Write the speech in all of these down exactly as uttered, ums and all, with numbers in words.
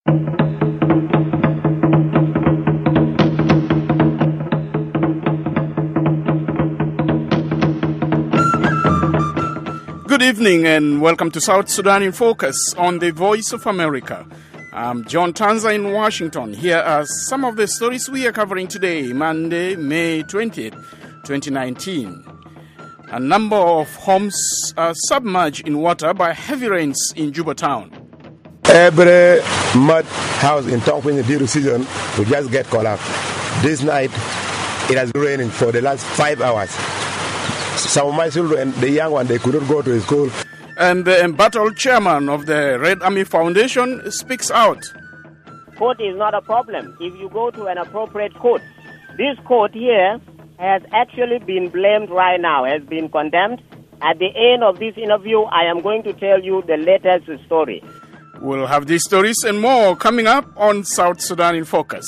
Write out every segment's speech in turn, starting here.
Good evening and welcome to South Sudan in Focus on the Voice of America. I'm John Tanza in Washington. Here are some of the stories we are covering today, Monday, May twentieth, twenty nineteen. A number of homes are submerged in water by heavy rains in Juba town. Every mud house in town in the due season will just get collapsed. This night, it has been raining for the last five hours. Some of my children, the young one, they couldn't go to school. And the embattled chairman of the Red Army Foundation speaks out. Court is not a problem if you go to an appropriate court. This court here has actually been blamed right now, has been condemned. At the end of this interview, I am going to tell you the latest story. We'll have these stories and more coming up on South Sudan in Focus.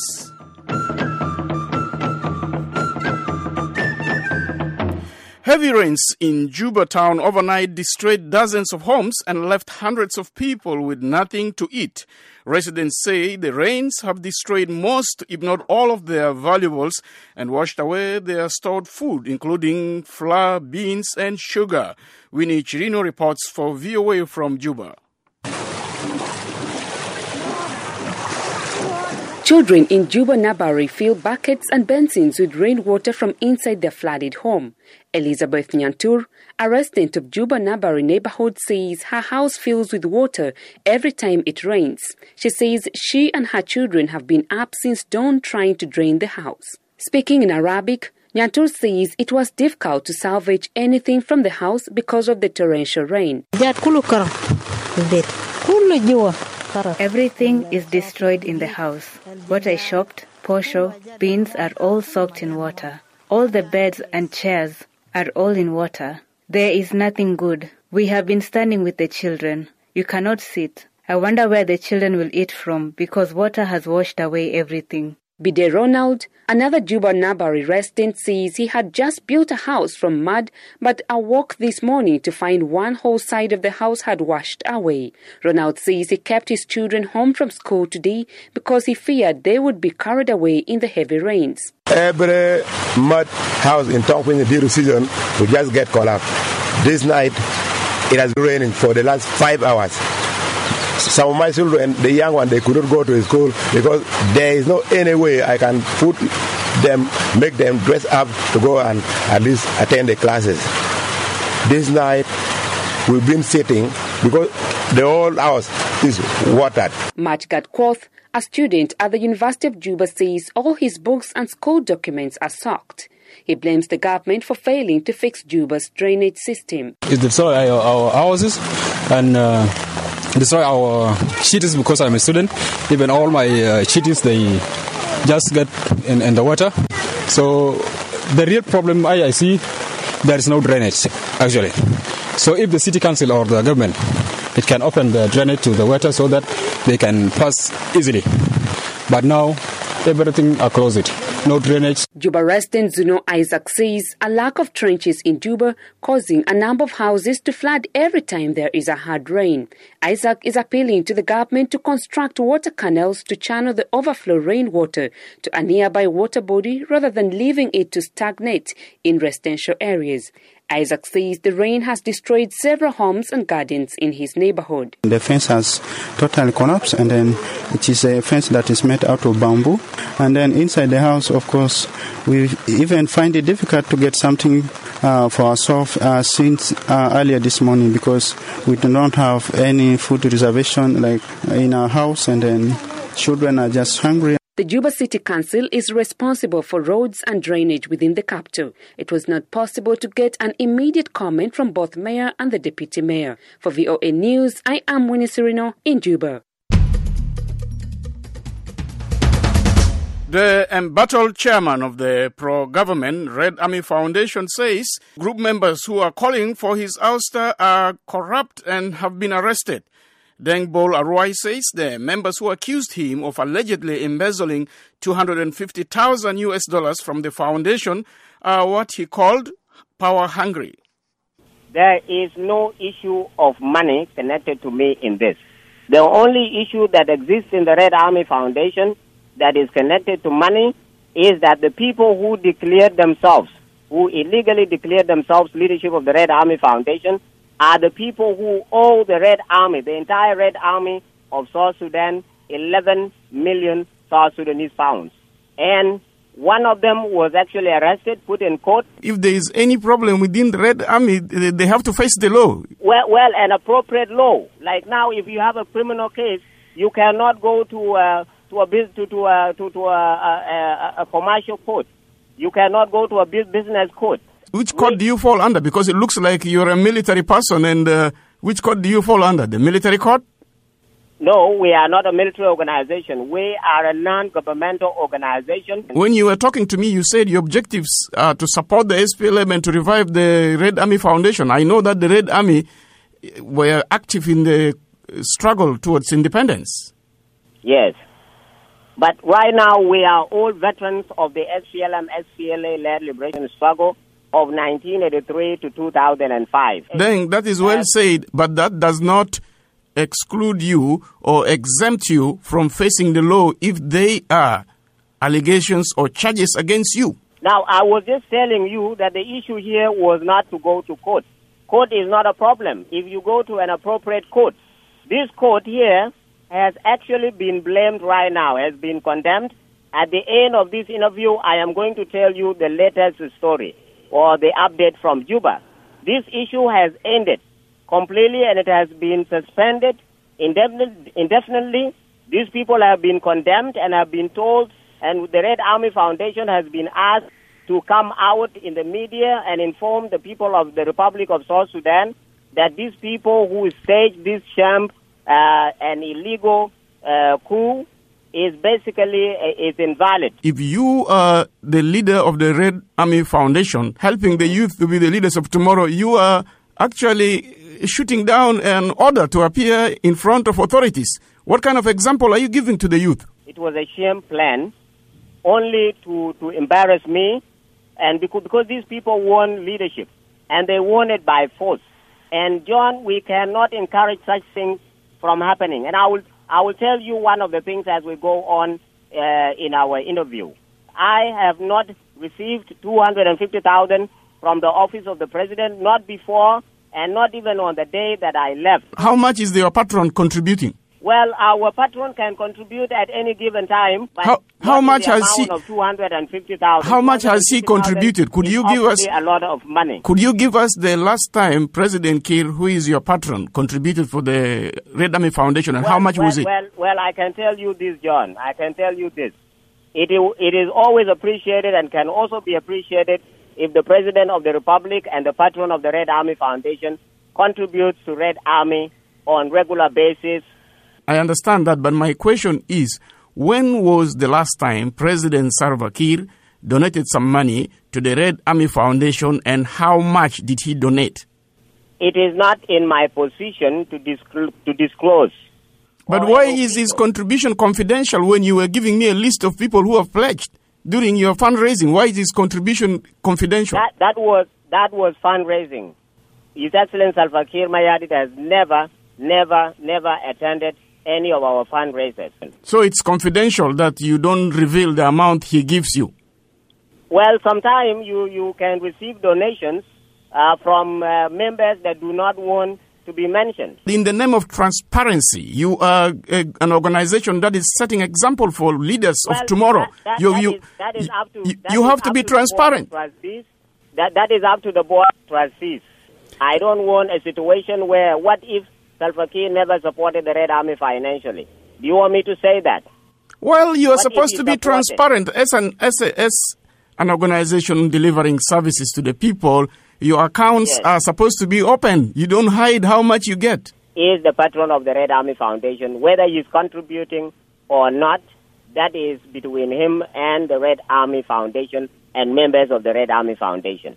Heavy rains in Juba town overnight destroyed dozens of homes and left hundreds of people with nothing to eat. Residents say the rains have destroyed most, if not all, of their valuables and washed away their stored food, including flour, beans, and sugar. Winnie Chirino reports for V O A from Juba. Children in Juba Nabari fill buckets and basins with rainwater from inside their flooded home. Elizabeth Nyantur, a resident of Juba Nabari neighborhood, says her house fills with water every time it rains. She says she and her children have been up since dawn trying to drain the house. Speaking in Arabic, Nyantur says it was difficult to salvage anything from the house because of the torrential rain. Everything is destroyed in the house. What I shopped, posho, beans are all soaked in water. All the beds and chairs are all in water. There is nothing good. We have been standing with the children. You cannot sit. I wonder where the children will eat from because water has washed away everything. Bide Ronald, another Juba Nabari resident, says he had just built a house from mud but awoke this morning to find one whole side of the house had washed away. Ronald says he kept his children home from school today because he feared they would be carried away in the heavy rains. Every mud house in town in the due season will just get collapsed. This night, it has been raining for the last five hours. Some of my children, the young one, they couldn't go to school because there is no any way I can put them, make them dress up to go and at least attend the classes. This night, we've been sitting because the whole house is watered. Majgat Quoth, a student at the University of Juba, says all his books and school documents are soaked. He blames the government for failing to fix Juba's drainage system. It destroyed our, our houses and uh, destroy our sheets because I'm a student. Even all my uh, sheets, they just get in, in the water. So the real problem I, I see, there is no drainage, actually. So if the city council or the government, it can open the drainage to the water so that they can pass easily. But now, everything are closed. No drainage. Juba resident Zuno Isaac says a lack of trenches in Juba causing a number of houses to flood every time there is a hard rain. Isaac is appealing to the government to construct water canals to channel the overflow rainwater to a nearby water body rather than leaving it to stagnate in residential areas. Isaac says the rain has destroyed several homes and gardens in his neighborhood. The fence has totally collapsed, and then it is a fence that is made out of bamboo. And then inside the house, of course, we even find it difficult to get something uh, for ourselves uh, since uh, earlier this morning because we do not have any food reservation like in our house, and then children are just hungry. The Juba City Council is responsible for roads and drainage within the capital. It was not possible to get an immediate comment from both mayor and the deputy mayor. For V O A News, I am Winnie Chirino in Juba. The embattled chairman of the pro-government Red Army Foundation says group members who are calling for his ouster are corrupt and have been arrested. Dengbol Arwai says the members who accused him of allegedly embezzling two hundred fifty thousand U S dollars from the foundation are what he called power hungry. There is no issue of money connected to me in this. The only issue that exists in the Red Army Foundation that is connected to money is that the people who declared themselves, who illegally declared themselves leadership of the Red Army Foundation, are the people who owe the Red Army, the entire Red Army of South Sudan, eleven million South Sudanese pounds. And one of them was actually arrested, put in court. If there is any problem within the Red Army, they have to face the law. Well, well, an appropriate law. Like now, if you have a criminal case, you cannot go to uh, to a bus- to to a, to, to a, a, a, a commercial court. You cannot go to a business court. Which court do you fall under? Because it looks like you're a military person, and uh, which court do you fall under? The military court? No, we are not a military organization. We are a non-governmental organization. When you were talking to me, you said your objectives are to support the S P L M and to revive the Red Army Foundation. I know that the Red Army were active in the struggle towards independence. Yes. But right now, we are all veterans of the S P L M S P L A-led liberation struggle of nineteen eighty-three to two thousand five. Then that is well said, but that does not exclude you or exempt you from facing the law if they are allegations or charges against you. Now, I was just telling you that the issue here was not to go to court. Court is not a problem if you go to an appropriate court. This court here has actually been blamed right now, has been condemned. At the end of this interview, I am going to tell you the latest story or the update from Juba. This issue has ended completely, and it has been suspended indefinitely. These people have been condemned and have been told, and the Red Army Foundation has been asked to come out in the media and inform the people of the Republic of South Sudan that these people who staged this sham uh, and illegal uh, coup is basically uh, is invalid. If you are the leader of the Red Army Foundation, helping the youth to be the leaders of tomorrow, you are actually shooting down an order to appear in front of authorities. What kind of example are you giving to the youth? It was a sham plan only to, to embarrass me, and because, because these people want leadership, and they want it by force. And John, we cannot encourage such things from happening. And I will I will tell you one of the things as we go on uh, in our interview. I have not received two hundred fifty thousand from the office of the president, not before and not even on the day that I left. How much is your patron contributing? Well, our patron can contribute at any given time. But how how much has he? Of two hundred fifty thousand. How much has he contributed? Could you give us a lot of money? Could you give us the last time President Kiir, who is your patron, contributed for the Red Army Foundation, and well, how much well, was it? Well, well, I can tell you this, John. I can tell you this. It is, it is always appreciated and can also be appreciated if the President of the Republic and the patron of the Red Army Foundation contributes to Red Army on regular basis. I understand that, but my question is, when was the last time President Salva Kiir donated some money to the Red Army Foundation, and how much did he donate? It is not in my position to, disclo- to disclose. But why is his contribution confidential when you were giving me a list of people who have pledged during your fundraising? Why is his contribution confidential? That, that was that was fundraising. His Excellency Salva Kiir Mayardit has never, never, never attended any of our fundraisers. So it's confidential that you don't reveal the amount he gives you? Well, sometimes you, you can receive donations uh, from uh, members that do not want to be mentioned. In the name of transparency, you are a, an organization that is setting example for leaders well, of tomorrow. That, that, you that you, is, that is up to, you, that you is have to up be to transparent. That, that is up to the board of trustees. I don't want a situation where, what if Salva Kiir never supported the Red Army financially? Do you want me to say that? Well, you are what supposed to be supported? transparent as an as, a, as an organization delivering services to the people. Your accounts yes. are supposed to be open. You don't hide how much you get. He is the patron of the Red Army Foundation. Whether he's contributing or not, that is between him and the Red Army Foundation and members of the Red Army Foundation.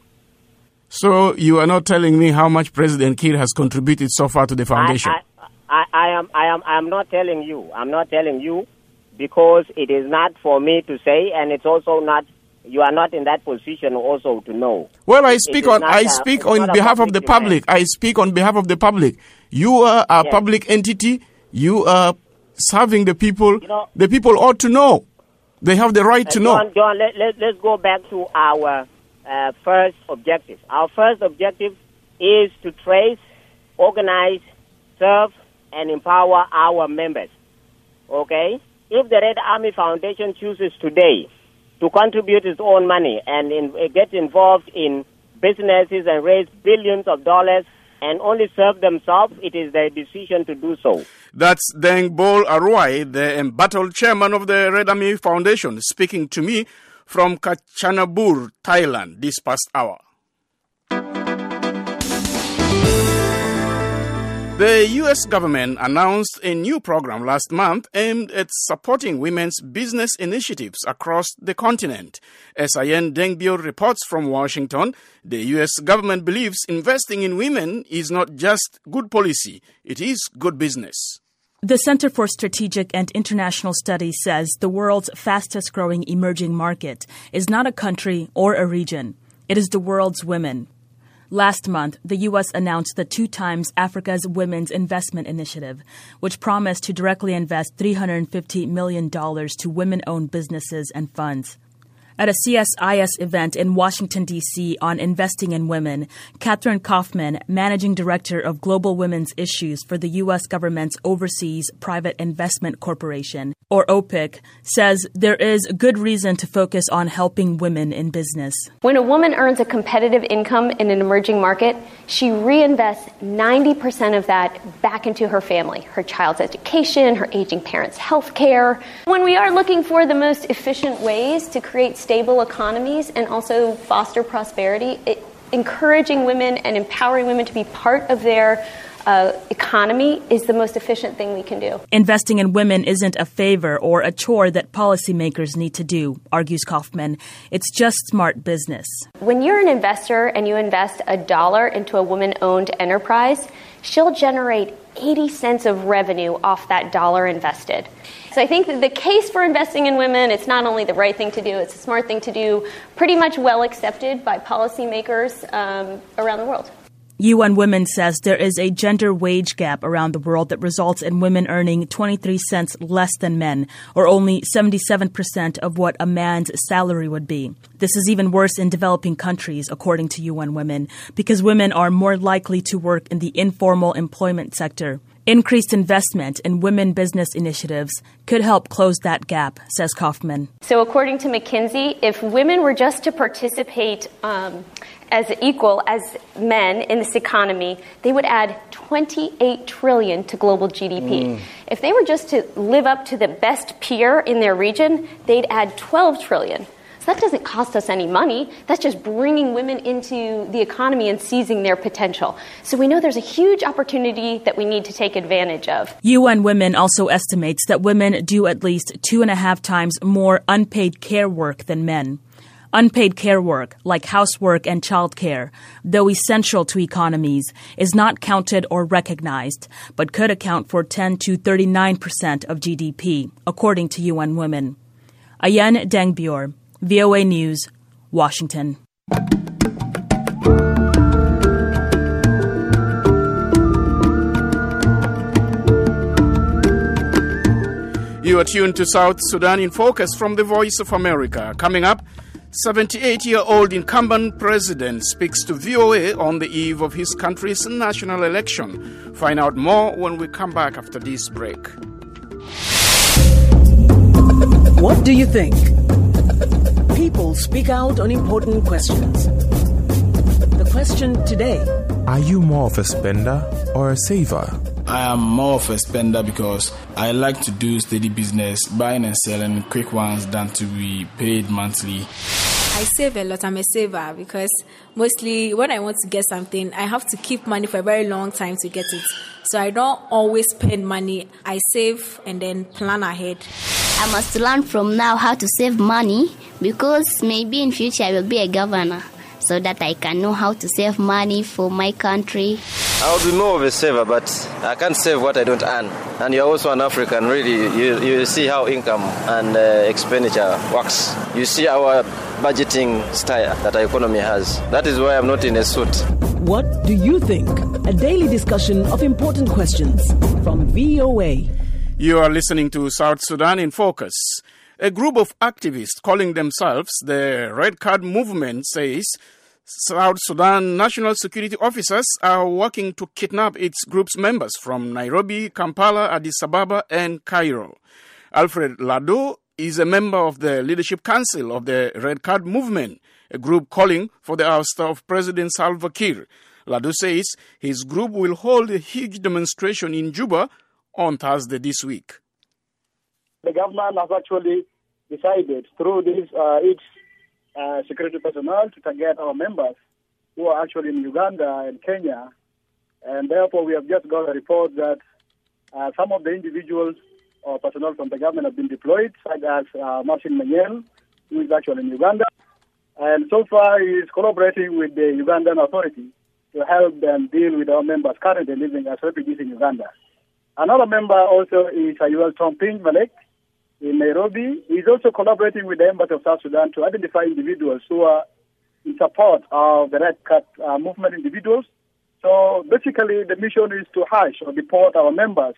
So you are not telling me how much President Kiir has contributed so far to the foundation? I, I, I, I am I am I am not telling you. I'm not telling you because it is not for me to say, and it's also not. You are not in that position also to know. Well, I speak on I speak on behalf of the public. I speak on behalf of the public. You are a yes. public entity. You are serving the people. You know, the people ought to know. They have the right uh, to John, know. John, let, let, let's go back to our uh, first objective. Our first objective is to trace, organize, serve, and empower our members. Okay? If the Red Army Foundation chooses today to contribute its own money and in, uh, get involved in businesses and raise billions of dollars and only serve themselves, it is their decision to do so. That's Deng Bol Arwai, the embattled chairman of the Red Army Foundation, speaking to me from Kanchanabur, Thailand, this past hour. The U S government announced a new program last month aimed at supporting women's business initiatives across the continent. S I N Dengbyor reports from Washington, the U S government believes investing in women is not just good policy, it is good business. The Center for Strategic and International Studies says the world's fastest-growing emerging market is not a country or a region. It is the world's women. Last month, the U S announced the two times Africa's Women's Investment Initiative, which promised to directly invest three hundred fifty million dollars to women-owned businesses and funds. At a C S I S event in Washington, D C on investing in women, Catherine Kaufman, Managing Director of Global Women's Issues for the U S government's Overseas Private Investment Corporation, or O P I C, says there is good reason to focus on helping women in business. When a woman earns a competitive income in an emerging market, she reinvests ninety percent of that back into her family, her child's education, her aging parents' health care. When we are looking for the most efficient ways to create stable economies and also foster prosperity, it, encouraging women and empowering women to be part of their uh, economy is the most efficient thing we can do. Investing in women isn't a favor or a chore that policymakers need to do, argues Kaufman. It's just smart business. When you're an investor and you invest a dollar into a woman-owned enterprise, she'll generate eighty cents of revenue off that dollar invested. So I think that the case for investing in women, it's not only the right thing to do, it's a smart thing to do, pretty much well accepted by policymakers um, around the world. U N Women says there is a gender wage gap around the world that results in women earning twenty-three cents less than men, or only seventy-seven percent of what a man's salary would be. This is even worse in developing countries, according to U N Women, because women are more likely to work in the informal employment sector. Increased investment in women business initiatives could help close that gap, says Kaufman. So according to McKinsey, if women were just to participate um, as equal as men in this economy, they would add twenty-eight trillion dollars to global G D P. Mm. If they were just to live up to the best peer in their region, they'd add twelve trillion dollars. So that doesn't cost us any money. That's just bringing women into the economy and seizing their potential. So we know there's a huge opportunity that we need to take advantage of. U N Women also estimates that women do at least two and a half times more unpaid care work than men. Unpaid care work, like housework and childcare, though essential to economies, is not counted or recognized, but could account for ten to thirty-nine percent of G D P, according to U N Women. Ayan Dengbyor, V O A News, Washington. You are tuned to South Sudan in Focus from the Voice of America. Coming up, seventy-eight-year-old incumbent president speaks to V O A on the eve of his country's national election. Find out more when we come back after this break. What do you think? People speak out on important questions. The question today: are you more of a spender or a saver? I am more of a spender because I like to do steady business, buying and selling quick ones than to be paid monthly. I save a lot. I'm a saver because mostly when I want to get something, I have to keep money for a very long time to get it. So I don't always spend money. I save and then plan ahead. I must learn from now how to save money because maybe in future I will be a governor so that I can know how to save money for my country. I would be more of a saver, but I can't save what I don't earn. And you're also an African, really. You you see how income and uh, expenditure works. You see our budgeting style that our economy has. That is why I'm not in a suit. What do you think? A daily discussion of important questions from V O A. You are listening to South Sudan in Focus. A group of activists calling themselves the Red Card Movement says South Sudan national security officers are working to kidnap its group's members from Nairobi, Kampala, Addis Ababa, and Cairo. Alfred Lado is a member of the Leadership Council of the Red Card Movement, a group calling for the ouster of President Salva Kiir. Lado says his group will hold a huge demonstration in Juba on Thursday this week. The government has actually decided through this uh, its uh, security personnel to target our members who are actually in Uganda and Kenya, and therefore we have just got a report that uh, some of the individuals or personnel from the government have been deployed, such as uh, Martin Manyel, who is actually in Uganda, and so far he is collaborating with the Ugandan authorities to help them deal with our members currently living as refugees in Uganda. Another member also is Ayuel Tomping Malek in Nairobi. He's also collaborating with the Embassy of South Sudan to identify individuals who are in support of the Red Card uh, movement individuals. So basically the mission is to hush or deport our members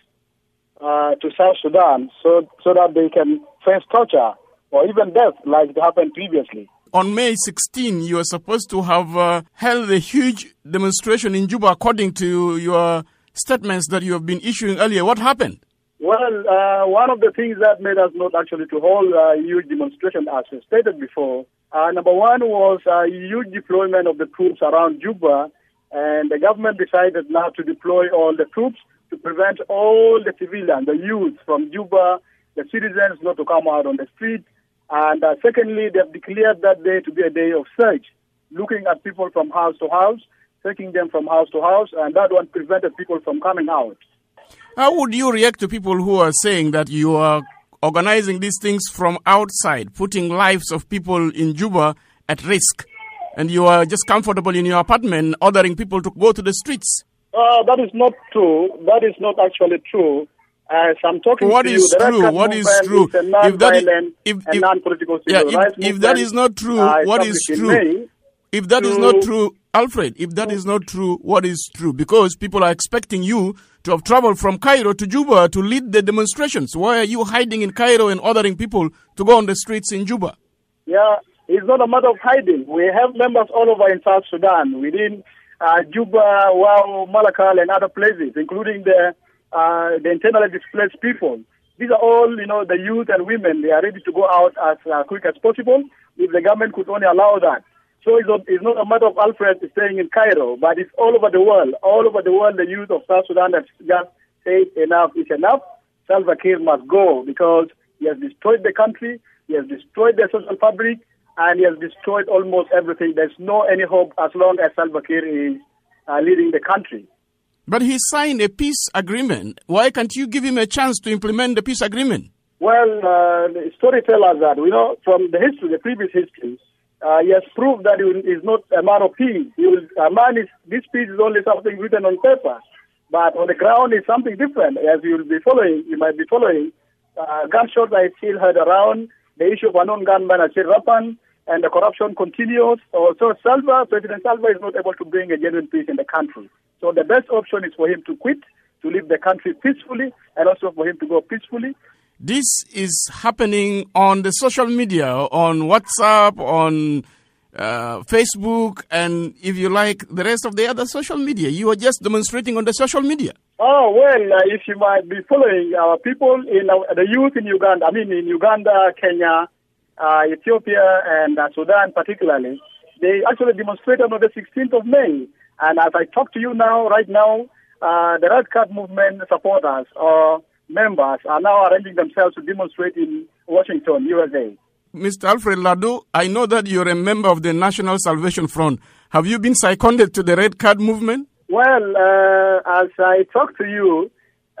uh, to South Sudan so, so that they can face torture or even death like it happened previously. On May sixteenth, you are supposed to have uh, held a huge demonstration in Juba according to your statements that you have been issuing earlier. What happened? Well, uh, one of the things that made us not actually to hold a huge demonstration, as stated before, uh, number one was a huge deployment of the troops around Juba, and the government decided now to deploy all the troops to prevent all the civilians, the youth from Juba, the citizens not to come out on the street. And uh, secondly, they have declared that day to be a day of search, looking at people from house to house, taking them from house to house, and that one prevented people from coming out. How would you react to people who are saying that you are organizing these things from outside, putting lives of people in Juba at risk, and you are just comfortable in your apartment, ordering people to go to the streets? Uh, that is not true. That is not actually true. As I'm talking what to is you, the true? What is true? Is a non-violent if, if, and non-political civil yeah, if, rights if that is not true, uh, what is true? If that is not true, Alfred, if that is not true, what is true? Because people are expecting you to have traveled from Cairo to Juba to lead the demonstrations. Why are you hiding in Cairo and ordering people to go on the streets in Juba? Yeah, it's not a matter of hiding. We have members all over in South Sudan, within uh, Juba, Wau, Malakal, and other places, including the uh, the internally displaced people. These are all, you know, the youth and women. They are ready to go out as uh, quick as possible if the government could only allow that. So it's not, it's not a matter of Alfred staying in Cairo, but it's all over the world. All over the world, the youth of South Sudan have just said enough is enough. Salva Kiir must go because he has destroyed the country, he has destroyed the social fabric, and he has destroyed almost everything. There's no any hope as long as Salva Kiir is uh, leading the country. But he signed a peace agreement. Why can't you give him a chance to implement the peace agreement? Well, uh, the story tells us that, you know, from the history, the previous history, uh, he has proved that he is not a man of peace. He will, a man is, this peace is only something written on paper. But on the ground is something different. As you will be following, you might be following, uh, gunshots are still heard around, the issue of unknown gunmen are still rampant, and the corruption continues. So, so Salva, President Salva is not able to bring a genuine peace in the country. So the best option is for him to quit, to leave the country peacefully, and also for him to go peacefully. This is happening on the social media, on WhatsApp, on uh, Facebook, and if you like, the rest of the other social media. You are just demonstrating on the social media. Oh, well, uh, if you might be following our people, in uh, the youth in Uganda, I mean in Uganda, Kenya, uh, Ethiopia, and uh, Sudan particularly, they actually demonstrated on the sixteenth of May. And as I talk to you now, right now, uh, the Red Card movement supporters or members are now arranging themselves to demonstrate in Washington, U S A. Mister Alfred Lado, I know that you're a member of the National Salvation Front. Have you been seconded to the Red Card movement? Well, uh, as I talk to you,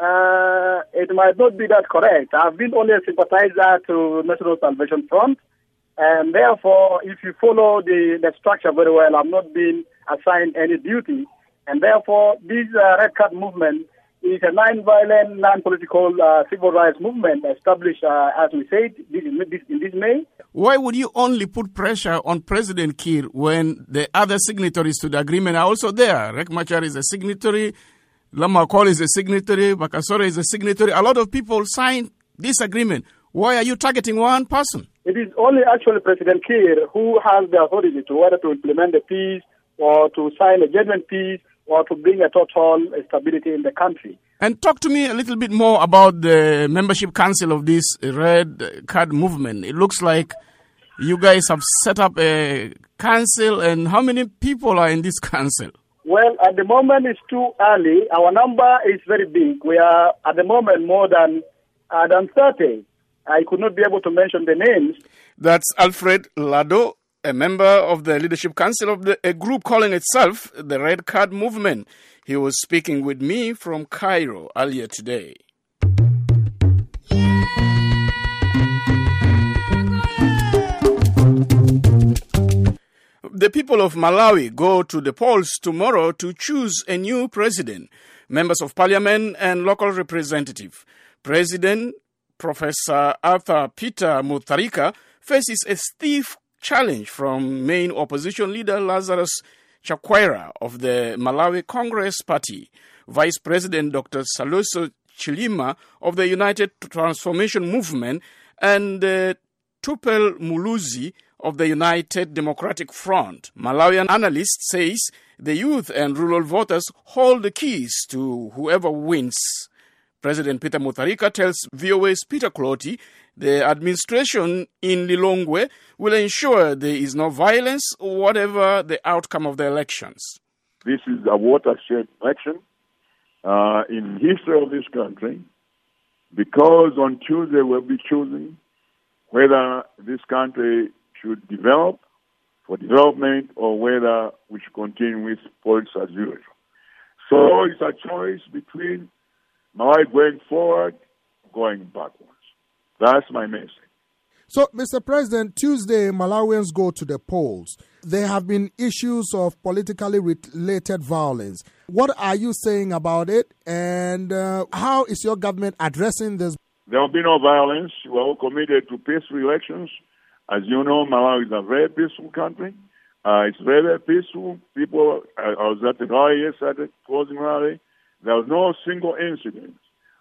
uh, it might not be that correct. I've been only a sympathizer to National Salvation Front. And therefore, if you follow the, the structure very well, I've not been assigned any duty. And therefore, this uh, Red Card movement is a non-violent, non-political uh, civil rights movement established, uh, as we said, this, this, in this May. Why would you only put pressure on President Kiir when the other signatories to the agreement are also there? Riek Machar is a signatory, Lama Kol is a signatory, Bakasore is a signatory. A lot of people signed this agreement. Why are you targeting one person? It is only actually President Kiir who has the authority to whether to implement the peace or to sign a genuine peace or to bring a total stability in the country. And talk to me a little bit more about the membership council of this Red Card movement. It looks like you guys have set up a council, and how many people are in this council? Well, at the moment it's too early. Our number is very big. We are at the moment more than, uh, than thirty. I could not be able to mention the names. That's Alfred Lado, a member of the leadership council of the, a group calling itself the Red Card Movement. He was speaking with me from Cairo earlier today. The people of Malawi go to the polls tomorrow to choose a new president, members of parliament and local representative. President Professor Arthur Peter Mutharika faces a stiff challenge from main opposition leader Lazarus Chakwera of the Malawi Congress Party, Vice President Doctor Saluso Chilima of the United Transformation Movement, and uh, Tupel Muluzi of the United Democratic Front. Malawian analyst says the youth and rural voters hold the keys to whoever wins. President Peter Mutharika tells V O A's Peter Clotty the administration in Lilongwe will ensure there is no violence, whatever the outcome of the elections. This is a watershed election uh, in the history of this country, because on Tuesday we'll be choosing whether this country should develop for development or whether we should continue with politics as usual. So it's a choice between Malawi going forward, going backwards. That's my message. So, Mister President, Tuesday, Malawians go to the polls. There have been issues of politically related violence. What are you saying about it, and uh, how is your government addressing this? There will be no violence. We are all committed to peaceful elections. As you know, Malawi is a very peaceful country. Uh, it's very, very peaceful. People, uh, I was at the rally yesterday, closing rally. There was no single incident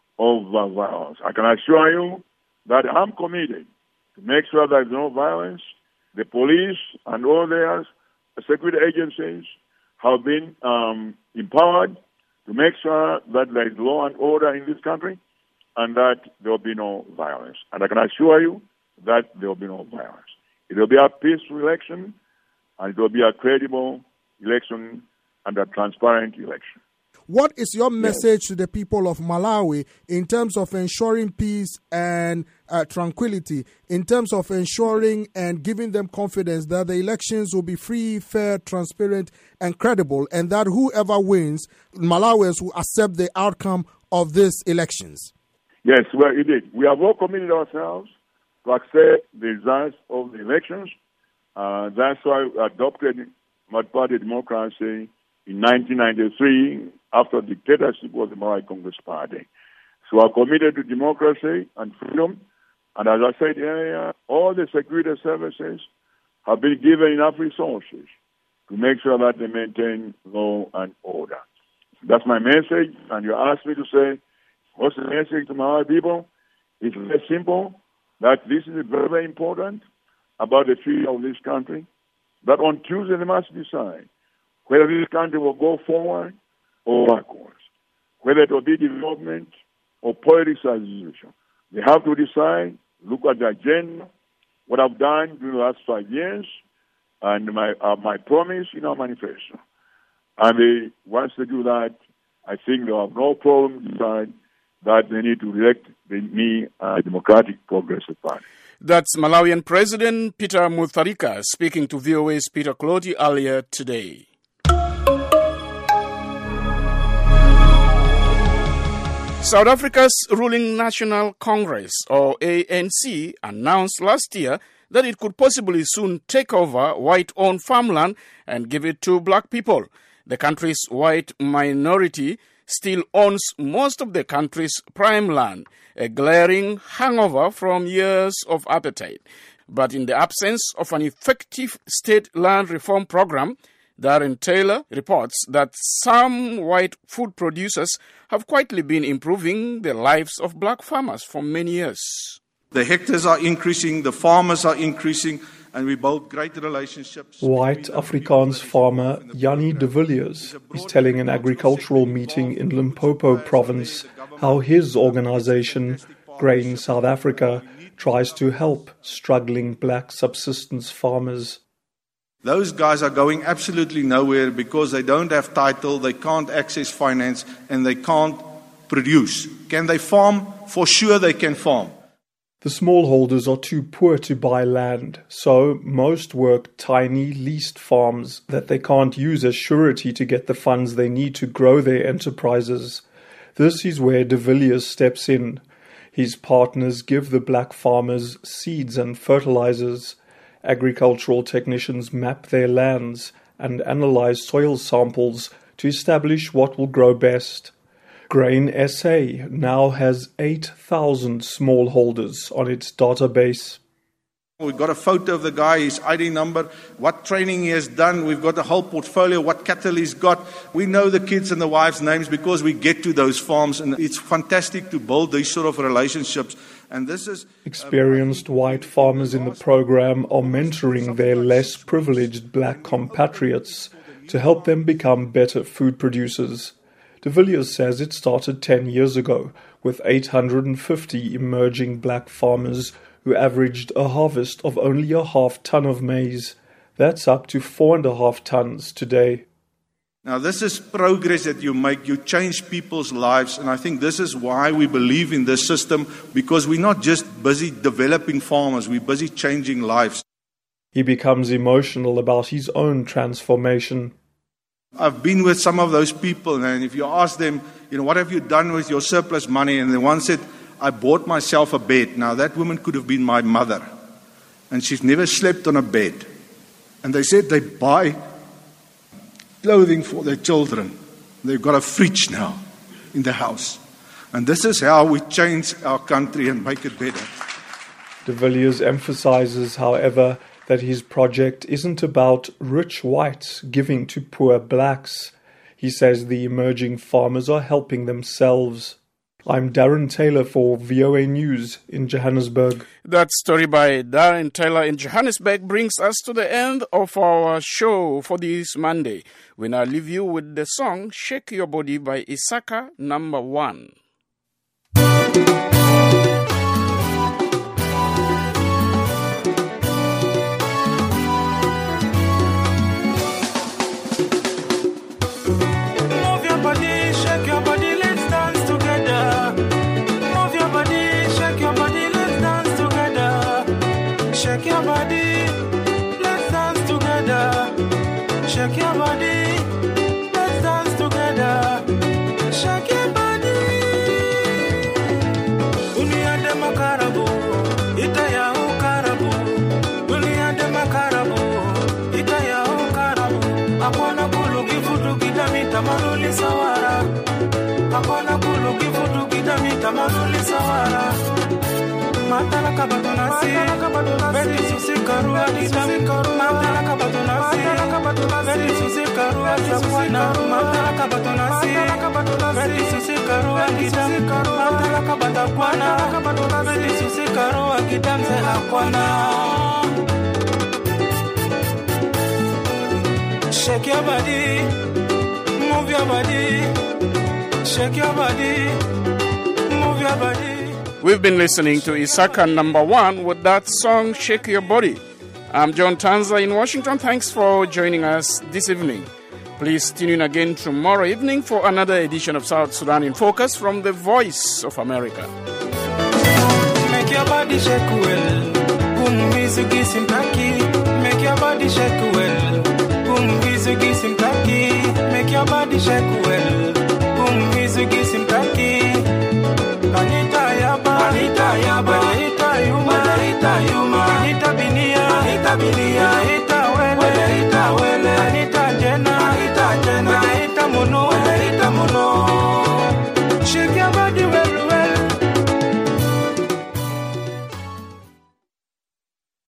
of uh, violence. I can assure you that I'm committed to make sure there is no violence. The police and all their security agencies have been um, empowered to make sure that there is law and order in this country and that there will be no violence. And I can assure you that there will be no violence. It will be a peaceful election, and it will be a credible election and a transparent election. What is your message yes. to the people of Malawi in terms of ensuring peace and uh, tranquility, in terms of ensuring and giving them confidence that the elections will be free, fair, transparent, and credible, and that whoever wins, Malawians will accept the outcome of these elections? Yes, well, indeed. We have all committed ourselves to accept the results of the elections. Uh, that's why we adopted multi-party democracy in nineteen ninety-three, after the dictatorship of the Malawi Congress Party. So we're committed to democracy and freedom. And as I said earlier, all the security services have been given enough resources to make sure that they maintain law and order. That's my message. And you asked me to say, what's the message to Malawi people? It's very simple, that this is very, very important about the future of this country. That on Tuesday they must decide whether this country will go forward or backwards, whether it will be development or politics as usual. They have to decide, look at the agenda, what I've done during the last five years, and my uh, my promise in our manifesto. And they, once they do that, I think they'll have no problem to decide that they need to elect the me uh, Democratic Progressive Party. That's Malawian President Peter Mutharika speaking to V O A's Peter Clotty earlier today. South Africa's ruling National Congress, or A N C, announced last year that it could possibly soon take over white-owned farmland and give it to black people. The country's white minority still owns most of the country's prime land, a glaring hangover from years of apartheid. But in the absence of an effective state land reform program, Darren Taylor reports that some white food producers have quietly been improving the lives of black farmers for many years. The hectares are increasing, the farmers are increasing, and we build great relationships. White Afrikaans farmer Jannie de Villiers is telling an agricultural meeting in Limpopo province how his organization, Grain South Africa, tries to help struggling black subsistence farmers. Those guys are going absolutely nowhere because they don't have title, they can't access finance, and they can't produce. Can they farm? For sure they can farm. The smallholders are too poor to buy land, so most work tiny leased farms that they can't use as surety to get the funds they need to grow their enterprises. This is where de Villiers steps in. His partners give the black farmers seeds and fertilizers. Agricultural technicians map their lands and analyze soil samples to establish what will grow best. Grain S A now has eight thousand smallholders on its database. We've got a photo of the guy, his I D number, what training he has done. We've got a whole portfolio, what cattle he's got. We know the kids and the wives' names because we get to those farms, and it's fantastic to build these sort of relationships. And this is experienced white farmers in the program are mentoring their less privileged black compatriots to help them become better food producers. De Villiers says it started ten years ago with eight hundred fifty emerging black farmers who averaged a harvest of only a half ton of maize. That's up to four and a half tons today. Now, this is progress that you make. You change people's lives, and I think this is why we believe in this system, because we're not just busy developing farmers, we're busy changing lives. He becomes emotional about his own transformation. I've been with some of those people, and if you ask them, you know, what have you done with your surplus money? And the one said, I bought myself a bed. Now, that woman could have been my mother, and she's never slept on a bed. And they said they buy clothing for their children. They've got a fridge now in the house. And this is how we change our country and make it better. De Villiers emphasizes, however, that his project isn't about rich whites giving to poor blacks. He says the emerging farmers are helping themselves. I'm Darren Taylor for V O A News in Johannesburg. That story by Darren Taylor in Johannesburg brings us to the end of our show for this Monday. We now leave you with the song Shake Your Body by Isaka Number One. Shake your body, let's dance together. Shake your body, let's dance together. Shake your body. Uniande makarabu, itaya ukarabu. Uniande makarabu, itaya ukarabu. Akwana kulu kifutu kidamita manuli sawara. Akwana kulu kifutu kidamita manuli sawara. Matala kabatonasi, very susi karua kitam. Matala kabatonasi, very susi karua kitam. Matala kabatonasi, very susi karua kitam. Matala kabatakwana, very susi karua kitam se akwana. Shake your body, move your body. Shake your body, move your body. We've been listening to Isaka Number One with that song, Shake Your Body. I'm John Tanza in Washington. Thanks for joining us this evening. Please tune in again tomorrow evening for another edition of South Sudan in Focus from the Voice of America. Make your body shake well. Boom, vizugi simpaki. Make your body shake well. Boom, vizugi simpaki. Make your body shake well. Boom, vizugi simpaki.